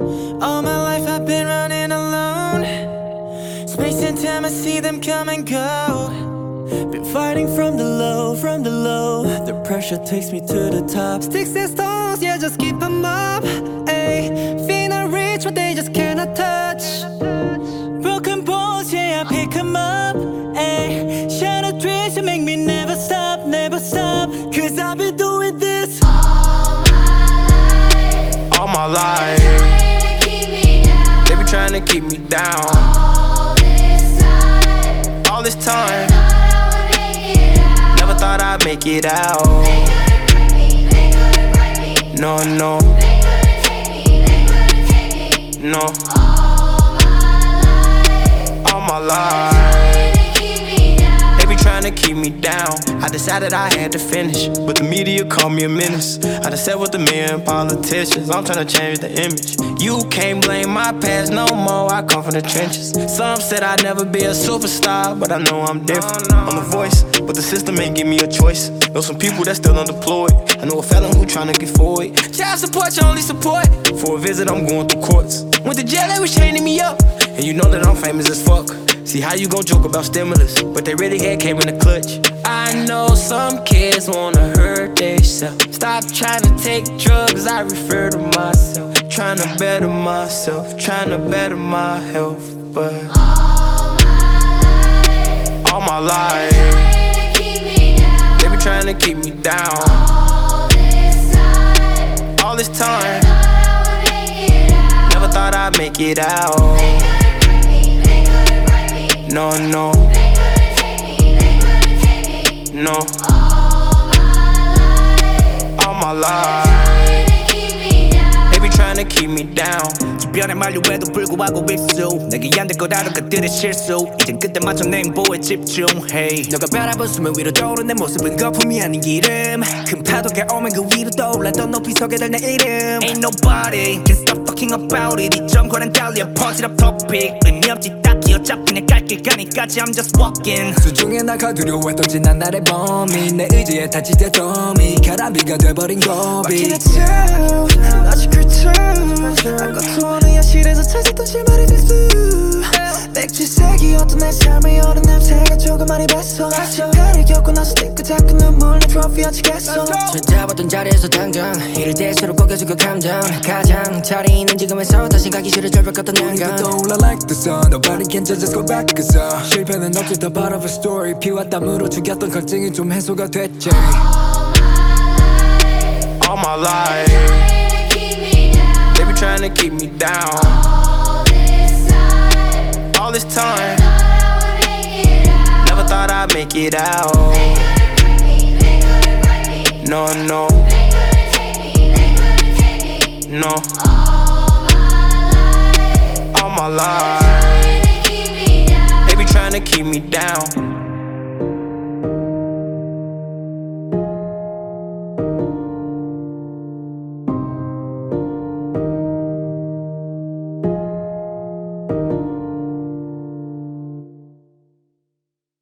All my life I've been running alone. Space and time, I see them come and go. Been fighting from the low, from the low. The pressure takes me to the top. Sticks and stones, yeah, just keep them up. Ayy, finna reach what they just cannot touch. Broken bones, yeah, I pick them up. Ayy, shattered dreams, you make me never stop, never stop. Cause I've been doing this all my life. They be trying to keep me down. All this time, never thought I'd make it out. No, no, no. All my life, they be trying to keep me down. I decided I had to finish, but the media called me a menace. I done sat with a million politicians, I'm trying to change the image. You can't blame my past no more, I come from the trenches. Some said I'd never be a superstar, but I know I'm different. I'm the voice, but the system ain't give me a choice. Know some people that still unemployed. I know a felon who tryna get forward. Child support, your only support. For a visit, I'm going through courts. Went to jail, they was chaining me up. And you know that I'm famous as fuck. See how you gon' joke about stimulus, but they really had came in the clutch. I know some kids wanna hurt themselves. Stop trying to take drugs, I refer to myself. Trying to better myself, trying to better my health. But all my life, they be trying to keep me down. All this time, never thought I'd make it out. No, no, no. All my life, they be trying to keep me down. 주변의 만류에도 불구하고 입수 내게 안 될 거라는 그들의 실수 이젠 그때마저 내 행보에 집중해 너가 바라본 수면 위로 떠오른 내 모습은 거품이 아닌 기름 큰 파도가 오면 그 위로 떠올랐던 높이 서게 될 내 이름 Ain't nobody can stop talking about it 이 점과는 달리 퍼지는 topic 의미 없지 딱히 어차피 내 갈 길 가니까지 I'm just walking 수중에 나가 두려워했던 지난 날의 범인 내 의지에 다치대 덤이 가라비가 돼버린 고비 What can I tell? 아직 그 아까도 어느 야실에서 찾았던 실마리 필수 백지색이었던 내 삶의 여름 냄새가 조금 많이 뱄어 시간을 겪고 나서 띠끗하고 눈물 내 트로피 아직 했어 잡았던 자리에서 당장 이를 대수로 꺾여서 그 감정 가장 자리 있는 지금에서 다시 가기 싫어 절벽 같던 난간 떠올라 like the sun Nobody can judge us go back 그서 실패는 없지 더 part of a story 피와 땀으로 죽였던 갈증이 좀 해소가 됐지 All my life, they be trying to keep me down. All this time, never thought I'd make it out. No, no, no. All my life, they be trying to keep me down.